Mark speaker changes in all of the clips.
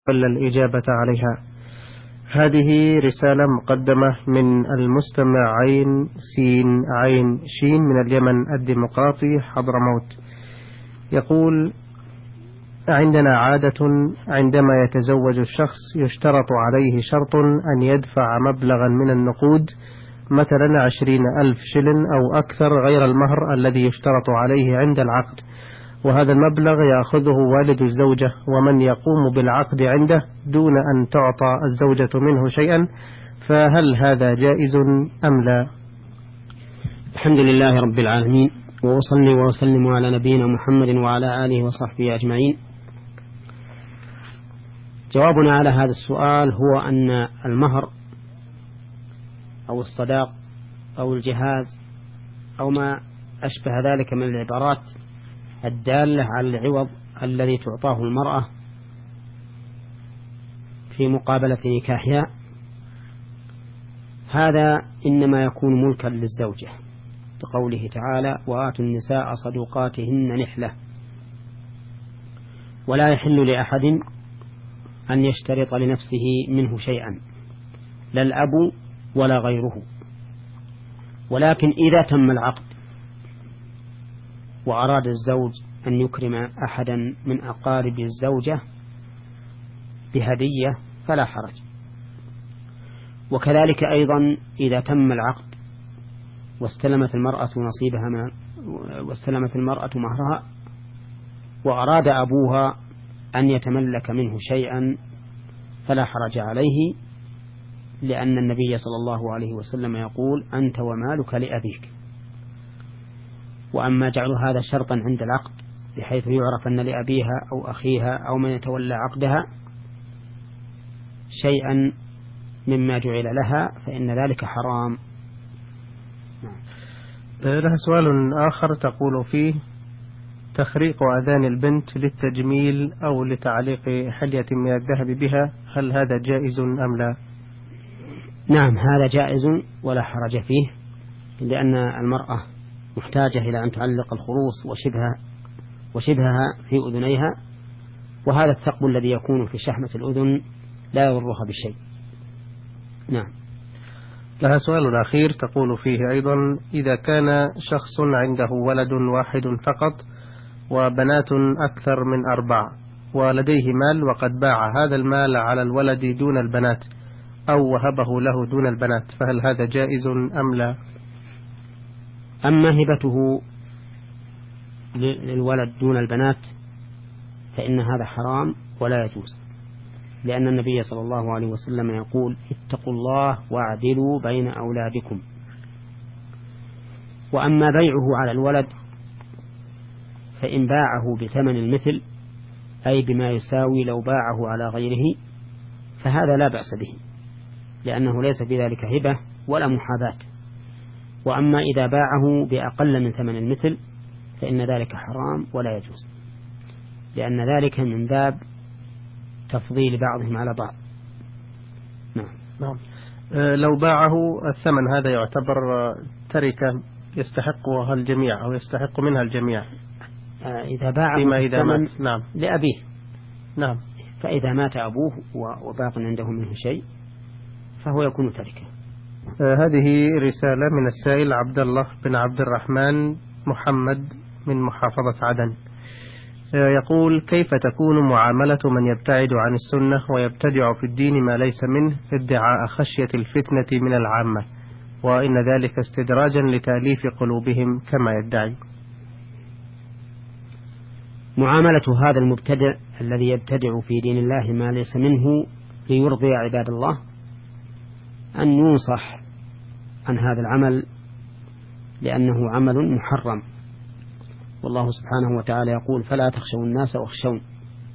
Speaker 1: ولا الإجابة عليها. هذه رسالة مقدمة من المستمع عين سين عين شين من اليمن الديمقراطي حضرموت. يقول: عندنا عادة عندما يتزوج الشخص يشترط عليه شرط أن يدفع مبلغا من النقود، مثلا 20,000 شلن أو أكثر، غير المهر الذي يشترط عليه عند العقد، وهذا المبلغ يأخذه والد الزوجة ومن يقوم بالعقد عنده دون أن تعطى الزوجة منه شيئا، فهل هذا جائز أم لا؟
Speaker 2: الحمد لله رب العالمين، وأصلي وأسلم على نبينا محمد وعلى آله وصحبه أجمعين. جوابنا على هذا السؤال هو أن المهر أو الصداق أو الجهاز أو ما أشبه ذلك من العبارات الدالة على العوض الذي تعطاه المرأة في مقابلة نكاحها، هذا إنما يكون ملكا للزوجة، بقوله تعالى: وآتوا النساء صدقاتهن نحلة. ولا يحل لأحد أن يشترط لنفسه منه شيئا، لا الأب ولا غيره. ولكن إذا تم العقد وأراد الزوج أن يكرم أحدا من أقارب الزوجة بهدية فلا حرج. وكذلك أيضا إذا تم العقد واستلمت المرأة مهرها وأراد أبوها أن يتملك منه شيئا فلا حرج عليه، لأن النبي صلى الله عليه وسلم يقول: أنت ومالك لأبيك. وأما جعل هذا شرطا عند العقد بحيث يعرف أن لأبيها أو أخيها أو من يتولى عقدها شيئا مما جعل لها فإن ذلك حرام.
Speaker 1: لها سؤال آخر تقول فيه: تخريق أذان البنت للتجميل أو لتعليق حلية من الذهب بها، هل هذا جائز أم لا؟
Speaker 2: نعم، هذا جائز ولا حرج فيه، لأن المرأة محتاجة إلى أن تعلق الخروص وشبهها في أذنيها، وهذا الثقب الذي يكون في شحمة الأذن لا يضرها بشيء. نعم.
Speaker 1: لها سؤال أخير تقول فيه أيضا: إذا كان شخص عنده ولد واحد فقط وبنات أكثر من 4 ولديه مال وقد باع هذا المال على الولد دون البنات أو وهبه له دون البنات، فهل هذا جائز أم لا؟
Speaker 2: أما هبته للولد دون البنات فإن هذا حرام ولا يجوز، لأن النبي صلى الله عليه وسلم يقول: اتقوا الله واعدلوا بين أولادكم. وأما بيعه على الولد فإن باعه بثمن المثل، أي بما يساوي لو باعه على غيره، فهذا لا بأس به، لأنه ليس في ذلك هبة ولا محاباة. وأما إذا باعه بأقل من ثمن المثل فإن ذلك حرام ولا يجوز، لأن ذلك من باب تفضيل بعضهم على بعض.
Speaker 1: نعم. لو باعه الثمن هذا يعتبر تركة يستحقها الجميع أو يستحق منها الجميع
Speaker 2: إذا باعه
Speaker 1: إذا مات. نعم.
Speaker 2: لأبيه.
Speaker 1: نعم.
Speaker 2: فإذا مات أبوه وباق عنده منه شيء فهو يكون تركة.
Speaker 1: هذه رسالة من السائل عبد الله بن عبد الرحمن محمد من محافظة عدن. يقول: كيف تكون معاملة من يبتعد عن السنة ويبتدع في الدين ما ليس منه ادعاء خشية الفتنة من العامة، وإن ذلك استدراجا لتأليف قلوبهم كما يدعي؟
Speaker 2: معاملة هذا المبتدع الذي يبتدع في دين الله ما ليس منه ليرضي عباد الله أن ينصح عن هذا العمل، لأنه عمل محرم، والله سبحانه وتعالى يقول: فلا تخشوا الناس واخشون.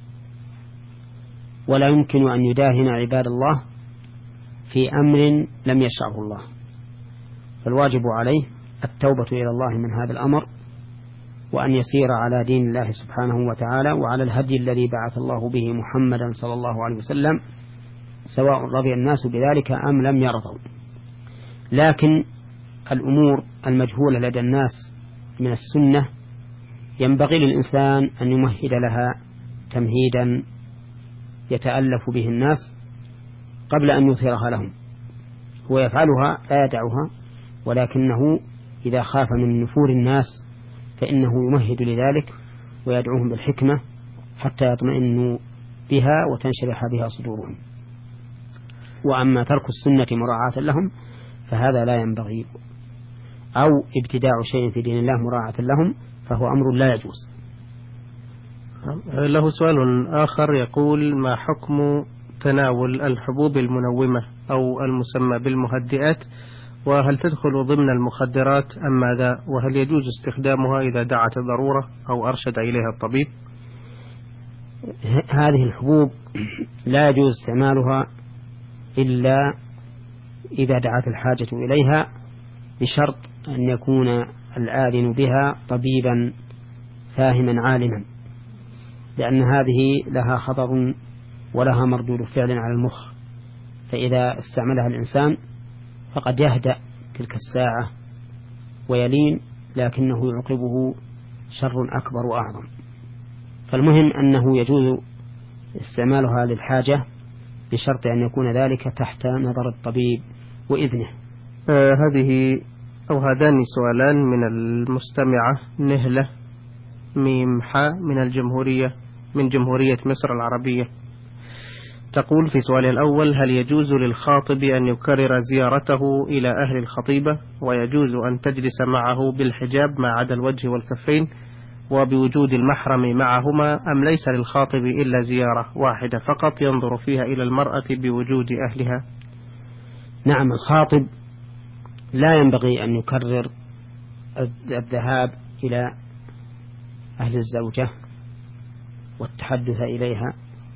Speaker 2: ولا يمكن أن يداهن عباد الله في أمر لم يشرعه الله، فالواجب عليه التوبة إلى الله من هذا الأمر، وأن يسير على دين الله سبحانه وتعالى وعلى الهدي الذي بعث الله به محمدا صلى الله عليه وسلم، سواء رضي الناس بذلك أم لم يرضوا. لكن الأمور المجهولة لدى الناس من السنة ينبغي للإنسان أن يمهد لها تمهيدا يتألف به الناس قبل أن يظهرها لهم. هو يفعلها لا يدعها، ولكنه إذا خاف من نفور الناس فإنه يمهد لذلك ويدعوهم بالحكمة حتى يطمئنوا بها وتنشرح بها صدورهم. وأما ترك السنة مراعاة لهم فهذا لا ينبغي، أو ابتداع شيء في دين الله مراعاة لهم فهو أمر لا يجوز.
Speaker 1: له سؤال آخر يقول: ما حكم تناول الحبوب المنومة أو المسمى بالمهدئات، وهل تدخل ضمن المخدرات أم ماذا؟ وهل يجوز استخدامها إذا دعت الضرورة أو أرشد إليها الطبيب؟
Speaker 2: هذه الحبوب لا يجوز استعمالها إلا إذا دعت الحاجة إليها، بشرط أن يكون الآذن بها طبيبا فاهما عالما، لأن هذه لها خطر ولها مردود فعل على المخ، فإذا استعملها الإنسان فقد يهدأ تلك الساعة ويلين، لكنه يعقبه شر أكبر وأعظم. فالمهم أنه يجوز استعمالها للحاجة بشرط أن يكون ذلك تحت نظر الطبيب وإذنه.
Speaker 1: هذه أو هذان سؤالان من المستمعة نهلة ميم حاء من جمهورية مصر العربية. تقول في سؤالها الأول: هل يجوز للخاطب أن يكرر زيارته إلى أهل الخطيبة، ويجوز أن تجلس معه بالحجاب ما عدا الوجه والكفين وبوجود المحرم معهما، أم ليس للخاطب إلا زيارة واحدة فقط ينظر فيها إلى المرأة بوجود أهلها؟
Speaker 2: نعم، الخاطب لا ينبغي أن يكرر الذهاب إلى أهل الزوجة والتحدث إليها،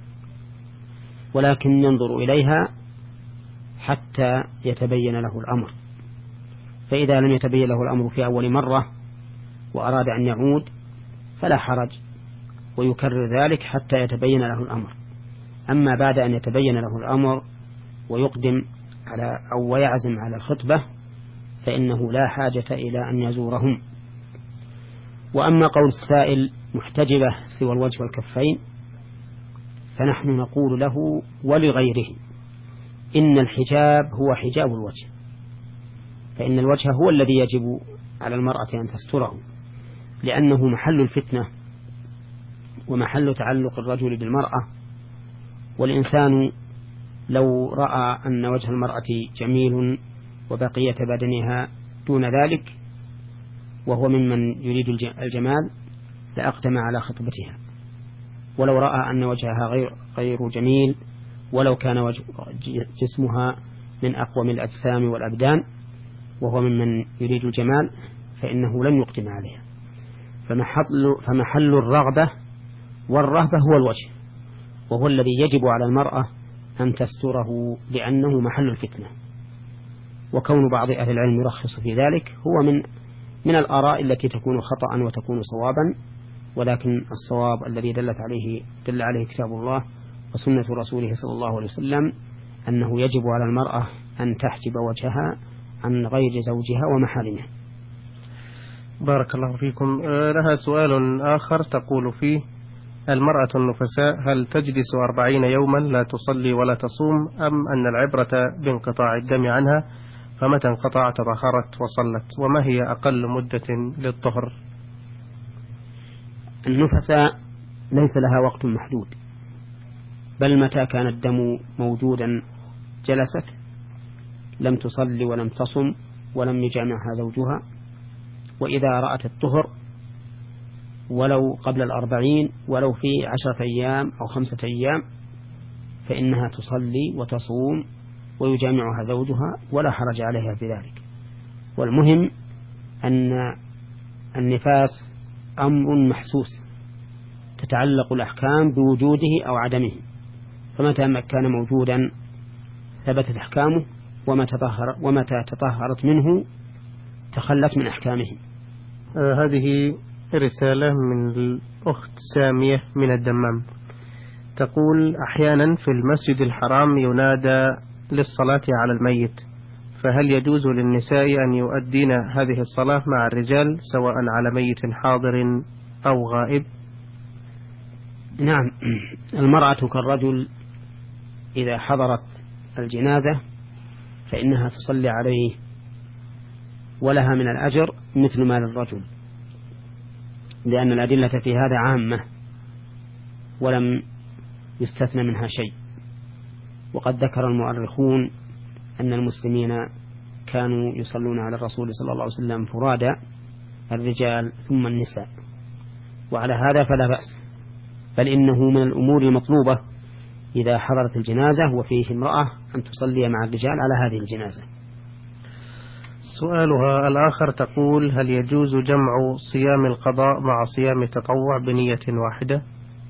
Speaker 2: ولكن ينظر إليها حتى يتبين له الأمر، فإذا لم يتبين له الأمر في أول مرة وأراد أن يعود فلا حرج، ويكرر ذلك حتى يتبين له الأمر. أما بعد أن يتبين له الأمر ويقدم على أو ويعزم على الخطبة فإنه لا حاجة إلى أن يزورهم. وأما قول السائل محتجبة سوى الوجه والكفين، فنحن نقول له ولغيره إن الحجاب هو حجاب الوجه، فإن الوجه هو الذي يجب على المرأة أن تستره، لأنه محل الفتنة ومحل تعلق الرجل بالمرأة. والإنسان لو رأى أن وجه المرأة جميل وبقية بدنها دون ذلك وهو ممن يريد الجمال لأقدم على خطبتها، ولو رأى أن وجهها غير جميل ولو كان جسمها من أقوم الأجسام والأبدان وهو ممن يريد الجمال فإنه لن يقدم عليها. فمحل الرغبة والرهبة هو الوجه، وهو الذي يجب على المرأة أن تستره لأنه محل الفتنة. وكون بعض أهل العلم يرخص في ذلك هو من الآراء التي تكون خطأ وتكون صوابا، ولكن الصواب الذي دل عليه كتاب الله وسنة رسوله صلى الله عليه وسلم أنه يجب على المرأة أن تحجب وجهها عن غير زوجها ومحارمه.
Speaker 1: بارك الله فيكم. لها سؤال آخر تقول فيه: المرأة النفساء هل تجلس 40 يوما لا تصلي ولا تصوم، أم أن العبرة بانقطاع الدم عنها، فمتى انقطع تطهرت وصلت؟ وما هي أقل مدة للطهر؟
Speaker 2: النفساء ليس لها وقت محدود، بل متى كان الدم موجودا جلست، لم تصلي ولم تصم ولم يجامعها زوجها. وإذا رأت الطهر ولو قبل 40 ولو في 10 أيام أو 5 أيام فإنها تصلي وتصوم ويجامعها زوجها ولا حرج عليها في ذلك. والمهم أن النفاس أمر محسوس تتعلق الأحكام بوجوده أو عدمه، فمتى كان موجودا ثبتت أحكامه، ومتى تطهرت منه تخلت من أحكامه.
Speaker 1: هذه رسالة من الأخت سامية من الدمام، تقول: أحيانا في المسجد الحرام ينادى للصلاة على الميت، فهل يجوز للنساء أن يؤدين هذه الصلاة مع الرجال سواء على ميت حاضر أو غائب؟
Speaker 2: نعم، المرأة كالرجل إذا حضرت الجنازة فإنها تصلي عليه ولها من الأجر مثل ما للرجل، لأن الأدلة في هذا عامة ولم يستثنى منها شيء. وقد ذكر المؤرخون أن المسلمين كانوا يصلون على الرسول صلى الله عليه وسلم فرادى، الرجال ثم النساء، وعلى هذا فلا بأس، بل إنه من الأمور المطلوبة إذا حضرت الجنازة وفيه امرأة أن تصلي مع الرجال على هذه الجنازة.
Speaker 1: سؤالها الآخر تقول: هل يجوز جمع صيام القضاء مع صيام التطوع بنية واحدة؟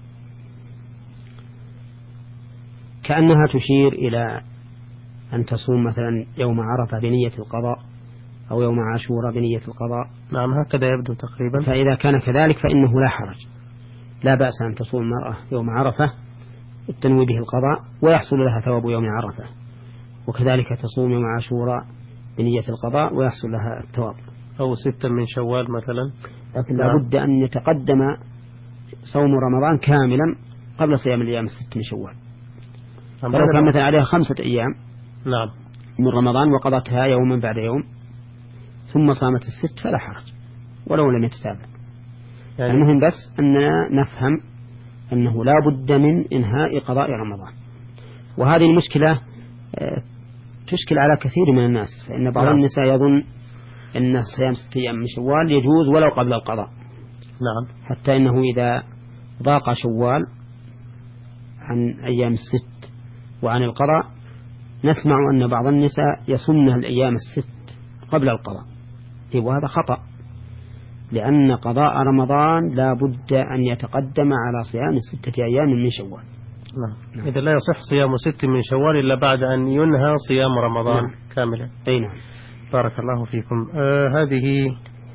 Speaker 2: كأنها تشير إلى أن تصوم مثلا يوم عرفة بنية القضاء أو يوم عاشوراء بنية القضاء.
Speaker 1: نعم، هكذا يبدو تقريبا.
Speaker 2: فإذا كان كذلك فإنه لا حرج، لا بأس أن تصوم المرأة يوم عرفة التنوي به القضاء ويحصل لها ثواب يوم عرفة، وكذلك تصوم يوم عاشوراء بنية القضاء ويحصل لها الثواب.
Speaker 1: أو 6 من شوال مثلا.
Speaker 2: لكن لابد أن يتقدم صوم رمضان كاملا قبل صيام الأيام 6 من شوال. فلو كان مثلا عليها 5 أيام
Speaker 1: نعم
Speaker 2: من رمضان وقضتها يوما بعد يوم ثم صامت 6 فلا حرج ولو لم يتتابع. يعني المهم بس أننا نفهم أنه لا بد من إنهاء قضاء رمضان، وهذه المشكلة تشكل على كثير من الناس، فإن بعض النساء يظن أن صيام 6 أيام من شوال يجوز ولو قبل القضاء.
Speaker 1: نعم.
Speaker 2: حتى إنه إذا ضاق شوال عن أيام 6 وعن القضاء نسمع أن بعض النساء يصمن الأيام 6 قبل القضاء، وهذا خطأ، لأن قضاء رمضان لا بد أن يتقدم على صيام 6 أيام من شوال.
Speaker 1: نعم. إذا لا يصح صيام 6 من شوال إلا بعد أن ينهى صيام رمضان. نعم. كاملا.
Speaker 2: أي نعم.
Speaker 1: بارك الله فيكم. هذه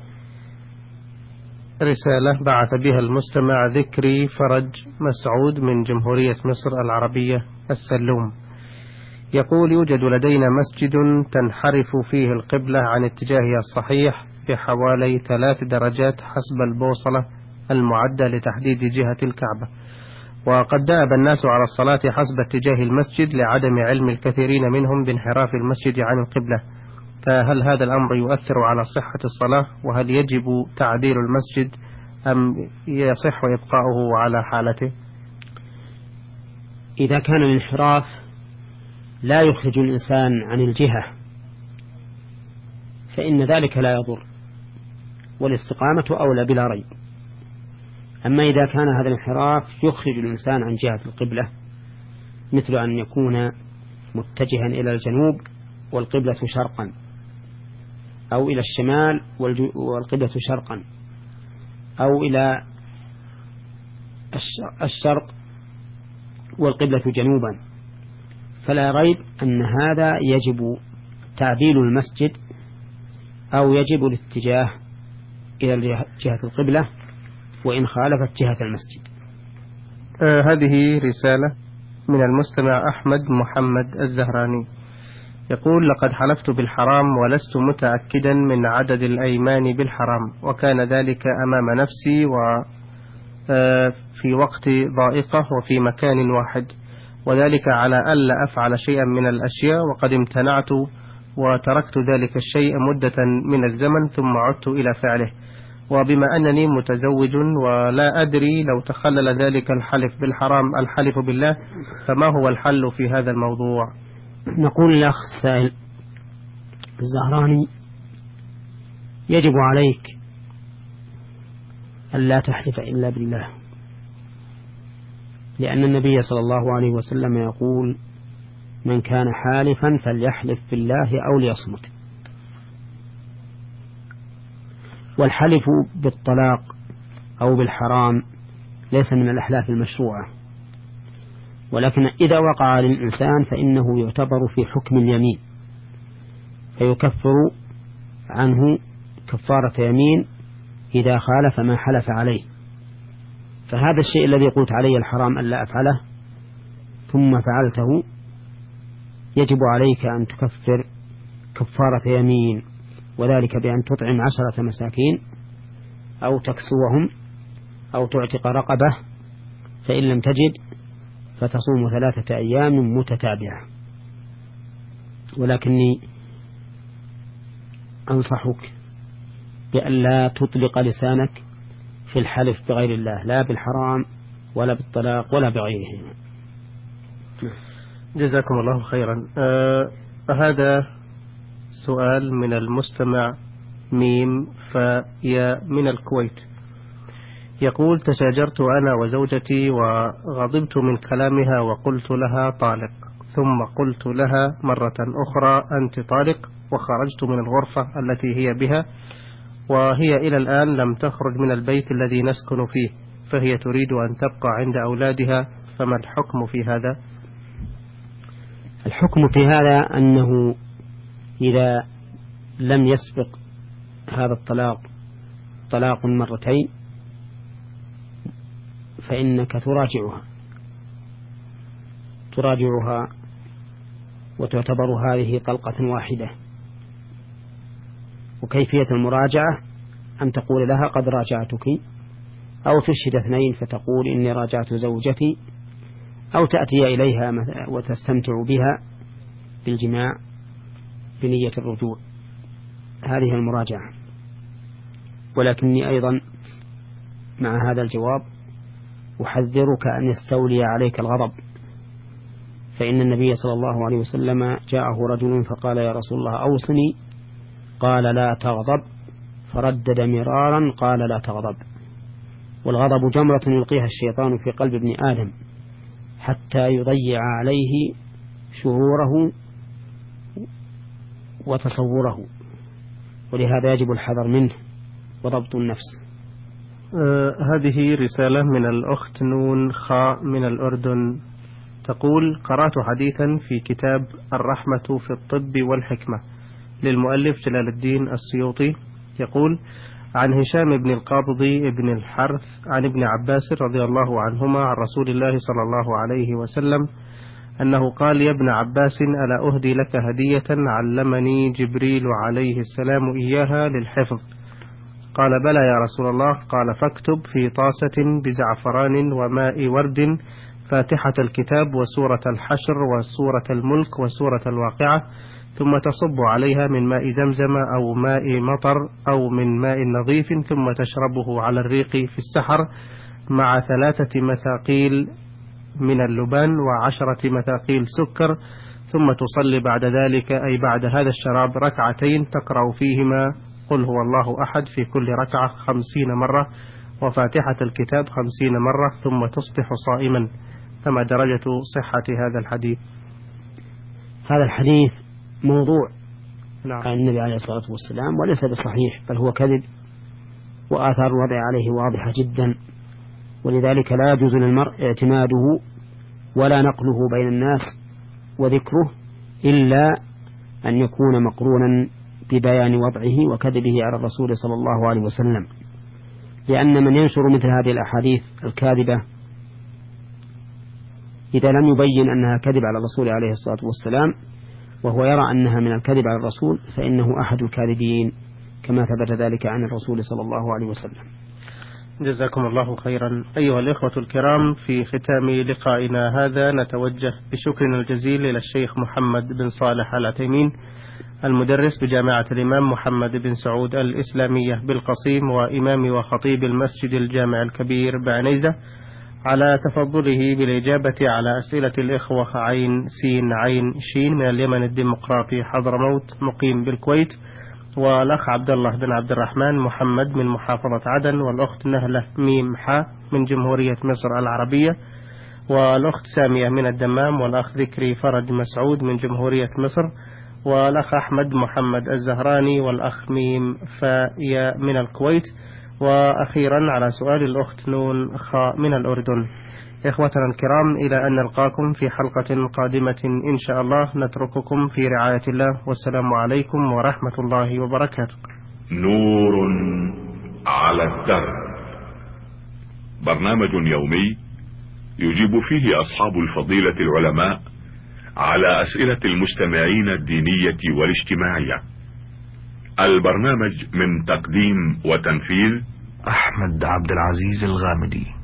Speaker 1: رسالة بعث بها المستمع ذكري فرج مسعود من جمهورية مصر العربية السلوم، يقول: يوجد لدينا مسجد تنحرف فيه القبلة عن اتجاهها الصحيح بحوالي 3 درجات حسب البوصلة المعدة لتحديد جهة الكعبة، وقد دأب الناس على الصلاة حسب اتجاه المسجد لعدم علم الكثيرين منهم بانحراف المسجد عن القبلة، فهل هذا الأمر يؤثر على صحة الصلاة؟ وهل يجب تعديل المسجد أم يصح إبقاؤه على حالته؟
Speaker 2: إذا كان الانحراف لا يخرج الإنسان عن الجهة فإن ذلك لا يضر، والاستقامة أولى بلا ريب. أما إذا كان هذا الانحراف يخرج الإنسان عن جهة القبلة، مثل أن يكون متجها إلى الجنوب والقبلة شرقا، أو إلى الشمال والقبلة شرقا، أو إلى الشرق والقبلة جنوبا، فلا ريب أن هذا يجب تعديل المسجد أو يجب الاتجاه إلى جهة القبلة وإن خالفت جهة المسجد.
Speaker 1: هذه رسالة من المستمع أحمد محمد الزهراني، يقول: لقد حلفت بالحرام ولست متأكدا من عدد الأيمان بالحرام، وكان ذلك أمام نفسي وفي وقت ضائقة وفي مكان واحد، وذلك على ألا أفعل شيئا من الأشياء، وقد امتنعت وتركت ذلك الشيء مدة من الزمن ثم عدت إلى فعله، وبما أنني متزوج ولا أدري لو تخلل ذلك الحلف بالحرام الحلف بالله، فما هو الحل في هذا الموضوع؟
Speaker 2: نقول للأخ السائل الزهراني: يجب عليك ألا تحلف إلا بالله، لأن النبي صلى الله عليه وسلم يقول: من كان حالفا فليحلف بالله أو ليصمت. والحلف بالطلاق أو بالحرام ليس من الأحلاف المشروعة، ولكن إذا وقع للإنسان فإنه يعتبر في حكم اليمين، فيكفر عنه كفارة يمين إذا خالف ما حلف عليه. فهذا الشيء الذي قلت عليه الحرام ألا أفعله ثم فعلته يجب عليك أن تكفر كفارة يمين، وذلك بأن تطعم 10 مساكين أو تكسوهم أو تعتق رقبة، فإن لم تجد فتصوم 3 أيام متتابعة. ولكني أنصحك بأن لا تطلق لسانك في الحلف بغير الله، لا بالحرام ولا بالطلاق ولا بغيره.
Speaker 1: جزاكم الله خيرا. هذا سؤال من المستمع ميم فيا من الكويت، يقول: تشاجرت أنا وزوجتي وغضبت من كلامها وقلت لها طالق، ثم قلت لها مرة أخرى أنت طالق، وخرجت من الغرفة التي هي بها، وهي إلى الآن لم تخرج من البيت الذي نسكن فيه، فهي تريد أن تبقى عند أولادها، فما الحكم في هذا؟
Speaker 2: الحكم في هذا أنه إذا لم يسبق هذا الطلاق طلاق مرتين فإنك تراجعها وتعتبر هذه طلقة واحدة. وكيفية المراجعة أن تقول لها قد راجعتك، أو تشهد 2 فتقول إني راجعت زوجتي، أو تأتي إليها وتستمتع بها بالجماع بنية الرجوع. هذه المراجعة. ولكني أيضا مع هذا الجواب أحذرك أن يستولي عليك الغضب، فإن النبي صلى الله عليه وسلم جاءه رجل فقال: يا رسول الله أوصني، قال: لا تغضب، فردد مرارا قال: لا تغضب. والغضب جمرة يلقيها الشيطان في قلب ابن آدم حتى يضيع عليه شعوره وتصوره، ولهذا يجب الحذر منه وضبط النفس.
Speaker 1: هذه رسالة من الأخت نون خاء من الأردن، تقول: قرأت حديثا في كتاب الرحمة في الطب والحكمة للمؤلف جلال الدين السيوطي، يقول: عن هشام بن القابضي بن الحرث عن ابن عباس رضي الله عنهما عن رسول الله صلى الله عليه وسلم أنه قال: يا ابن عباس، ألا أهدي لك هدية علمني جبريل عليه السلام إياها للحفظ؟ قال: بلى يا رسول الله. قال: فاكتب في طاسة بزعفران وماء ورد فاتحة الكتاب وسورة الحشر وسورة الملك وسورة الواقعة، ثم تصب عليها من ماء زمزم أو ماء مطر أو من ماء نظيف، ثم تشربه على الريق في السحر مع 3 مثاقيل من اللبان و10 مثاقيل سكر، ثم تصلي بعد ذلك، أي بعد هذا الشراب، 2 ركعتين تقرأ فيهما قل هو الله أحد في كل ركعة 50 مرة، وفاتحة الكتاب 50 مرة، ثم تصبح صائما. فما درجة صحة هذا الحديث؟
Speaker 2: هذا الحديث موضوع
Speaker 1: نعم.
Speaker 2: عن النبي عليه الصلاة والسلام، وليس بصحيح، بل هو كذب، وآثار الوضع عليه واضحة جدا، ولذلك لا يجوز للمرء اعتماده ولا نقله بين الناس وذكره إلا أن يكون مقرونا ببيان وضعه وكذبه على الرسول صلى الله عليه وسلم، لأن من ينشر مثل هذه الأحاديث الكاذبة إذا لم يبين أنها كذب على الرسول عليه الصلاة والسلام وهو يرى أنها من الكذب على الرسول فإنه أحد الكاذبين، كما ثبت ذلك عن الرسول صلى الله عليه وسلم.
Speaker 1: جزاكم الله خيرا. أيها الإخوة الكرام، في ختام لقائنا هذا نتوجه بشكرنا الجزيل إلى الشيخ محمد بن صالح العثيمين، المدرس بجامعة الإمام محمد بن سعود الإسلامية بالقصيم، وإمام وخطيب المسجد الجامع الكبير بعنيزة، على تفضله بالإجابة على أسئلة الإخوة عين سين عين شين من اليمن الديمقراطي حضرموت مقيم بالكويت، والأخ عبد الله بن عبد الرحمن محمد من محافظة عدن، والأخت نهلة ميم حا من جمهورية مصر العربية، والأخت سامية من الدمام، والأخ ذكري فرج مسعود من جمهورية مصر، والأخ أحمد محمد الزهراني، والأخ ميم فايا من الكويت، وأخيرا على سؤال الأخت نون خاء من الأردن. إخوتنا الكرام، إلى أن نلقاكم في حلقة قادمة إن شاء الله، نترككم في رعاية الله، والسلام عليكم ورحمة الله وبركاته.
Speaker 3: نور على الدرب، برنامج يومي يجيب فيه أصحاب الفضيلة العلماء على أسئلة المستمعين الدينية والاجتماعية. البرنامج من تقديم وتنفيذ
Speaker 4: أحمد عبد العزيز الغامدي.